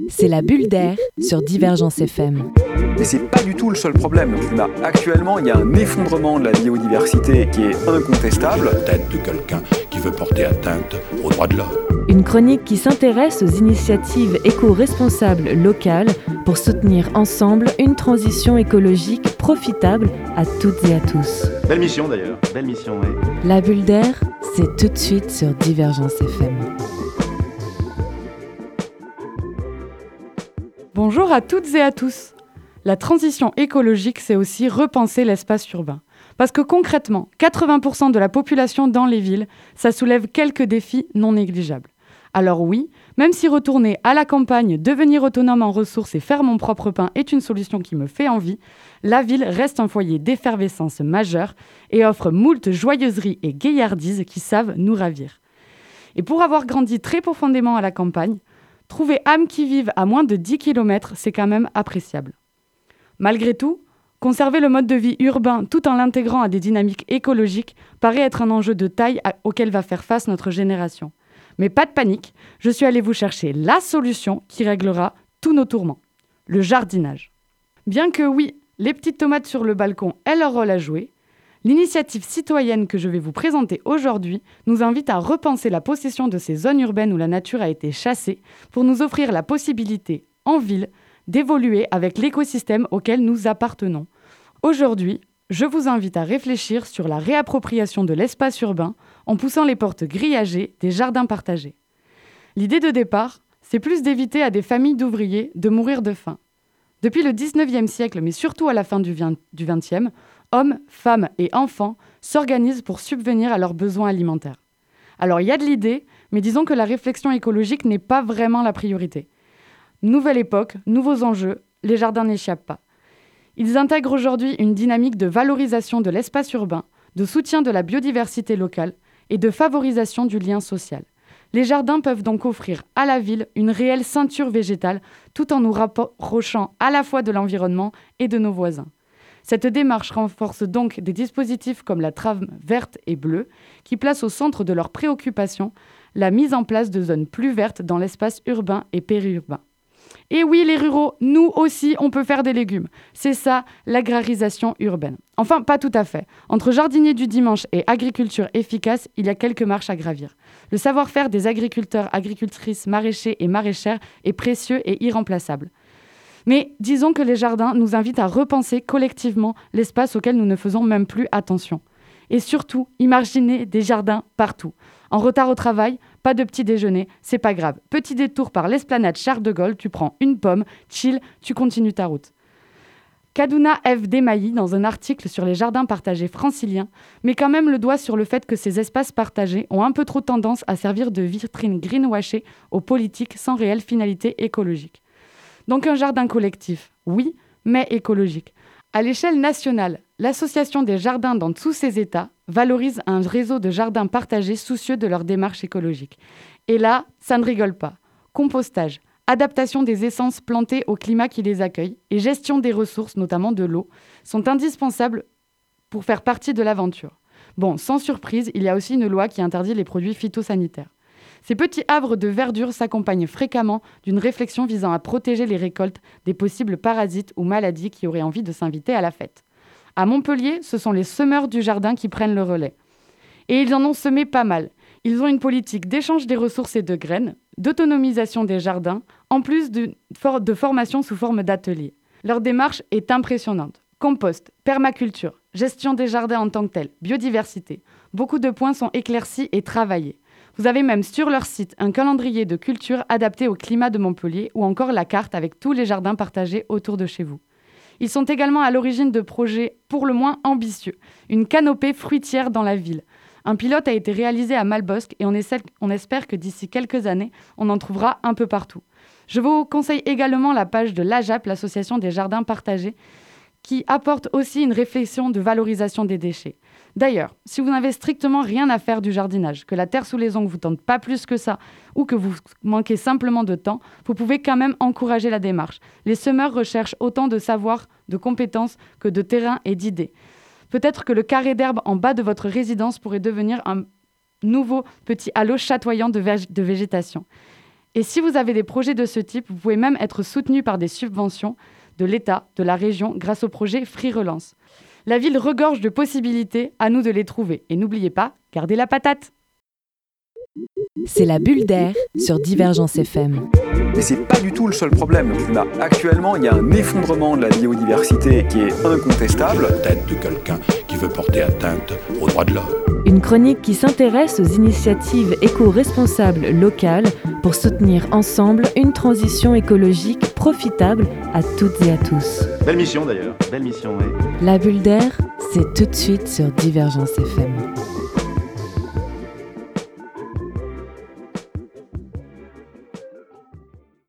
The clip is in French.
C'est la bulle d'air sur Divergence FM. Mais c'est pas du tout le seul problème, le climat. Actuellement, il y a un effondrement de la biodiversité qui est incontestable. La tête de quelqu'un qui veut porter atteinte aux droits de l'homme. Une chronique qui s'intéresse aux initiatives éco-responsables locales pour soutenir ensemble une transition écologique profitable à toutes et à tous. Belle mission d'ailleurs, belle mission, oui. La bulle d'air, c'est tout de suite sur Divergence FM. Bonjour à toutes et à tous. La transition écologique, c'est aussi repenser l'espace urbain. Parce que concrètement, 80% de la population dans les villes, ça soulève quelques défis non négligeables. Alors oui, même si retourner à la campagne, devenir autonome en ressources et faire mon propre pain est une solution qui me fait envie, la ville reste un foyer d'effervescence majeure et offre moult joyeuseries et gaillardises qui savent nous ravir. Et pour avoir grandi très profondément à la campagne, trouver âmes qui vivent à moins de 10 km, c'est quand même appréciable. Malgré tout, conserver le mode de vie urbain tout en l'intégrant à des dynamiques écologiques paraît être un enjeu de taille auquel va faire face notre génération. Mais pas de panique, je suis allée vous chercher la solution qui réglera tous nos tourments, le jardinage. Bien que oui, les petites tomates sur le balcon aient leur rôle à jouer, l'initiative citoyenne que je vais vous présenter aujourd'hui nous invite à repenser la possession de ces zones urbaines où la nature a été chassée pour nous offrir la possibilité, en ville, d'évoluer avec l'écosystème auquel nous appartenons. Aujourd'hui, je vous invite à réfléchir sur la réappropriation de l'espace urbain en poussant les portes grillagées des jardins partagés. L'idée de départ, c'est plus d'éviter à des familles d'ouvriers de mourir de faim. Depuis le 19e siècle, mais surtout à la fin du 20e, hommes, femmes et enfants s'organisent pour subvenir à leurs besoins alimentaires. Alors il y a de l'idée, mais disons que la réflexion écologique n'est pas vraiment la priorité. Nouvelle époque, nouveaux enjeux, les jardins n'échappent pas. Ils intègrent aujourd'hui une dynamique de valorisation de l'espace urbain, de soutien de la biodiversité locale et de favorisation du lien social. Les jardins peuvent donc offrir à la ville une réelle ceinture végétale tout en nous rapprochant à la fois de l'environnement et de nos voisins. Cette démarche renforce donc des dispositifs comme la trame verte et bleue qui placent au centre de leurs préoccupations la mise en place de zones plus vertes dans l'espace urbain et périurbain. Et oui, les ruraux, nous aussi, on peut faire des légumes. C'est ça, l'agrarisation urbaine. Enfin, pas tout à fait. Entre jardinier du dimanche et agriculture efficace, il y a quelques marches à gravir. Le savoir-faire des agriculteurs, agricultrices, maraîchers et maraîchères est précieux et irremplaçable. Mais disons que les jardins nous invitent à repenser collectivement l'espace auquel nous ne faisons même plus attention. Et surtout, imaginer des jardins partout. En retard au travail, pas de petit déjeuner, c'est pas grave. Petit détour par l'esplanade Charles de Gaulle, tu prends une pomme, chill, tu continues ta route. Kaduna F. Demailly, dans un article sur les jardins partagés franciliens, met quand même le doigt sur le fait que ces espaces partagés ont un peu trop tendance à servir de vitrine greenwashée aux politiques sans réelle finalité écologique. Donc un jardin collectif, oui, mais écologique. À l'échelle nationale, l'Association des jardins dans tous ses États valorise un réseau de jardins partagés soucieux de leur démarche écologique. Et là, ça ne rigole pas. Compostage, adaptation des essences plantées au climat qui les accueille et gestion des ressources, notamment de l'eau, sont indispensables pour faire partie de l'aventure. Bon, sans surprise, il y a aussi une loi qui interdit les produits phytosanitaires. Ces petits havres de verdure s'accompagnent fréquemment d'une réflexion visant à protéger les récoltes des possibles parasites ou maladies qui auraient envie de s'inviter à la fête. À Montpellier, ce sont les semeurs du jardin qui prennent le relais. Et ils en ont semé pas mal. Ils ont une politique d'échange des ressources et de graines, d'autonomisation des jardins, en plus de formation sous forme d'ateliers. Leur démarche est impressionnante. Compost, permaculture, gestion des jardins en tant que tels, biodiversité. Beaucoup de points sont éclaircis et travaillés. Vous avez même sur leur site un calendrier de culture adapté au climat de Montpellier ou encore la carte avec tous les jardins partagés autour de chez vous. Ils sont également à l'origine de projets pour le moins ambitieux, une canopée fruitière dans la ville. Un pilote a été réalisé à Malbosc et on espère que d'ici quelques années, on en trouvera un peu partout. Je vous conseille également la page de l'AJAP, l'Association des jardins partagés, qui apporte aussi une réflexion de valorisation des déchets. D'ailleurs, si vous n'avez strictement rien à faire du jardinage, que la terre sous les ongles vous tente pas plus que ça, ou que vous manquez simplement de temps, vous pouvez quand même encourager la démarche. Les semeurs recherchent autant de savoir, de compétences que de terrain et d'idées. Peut-être que le carré d'herbe en bas de votre résidence pourrait devenir un nouveau petit halo chatoyant de végétation. Et si vous avez des projets de ce type, vous pouvez même être soutenu par des subventions de l'État, de la région, grâce au projet Free Relance. La ville regorge de possibilités, à nous de les trouver. Et n'oubliez pas, gardez la patate. C'est la bulle d'air sur Divergence FM. Mais c'est pas du tout le seul problème, le climat. Actuellement, il y a un effondrement de la biodiversité qui est incontestable. La tête de quelqu'un qui veut porter atteinte aux droits de l'homme. Une chronique qui s'intéresse aux initiatives éco-responsables locales pour soutenir ensemble une transition écologique profitable à toutes et à tous. Belle mission d'ailleurs, belle mission, oui. La bulle d'air, c'est tout de suite sur Divergence FM.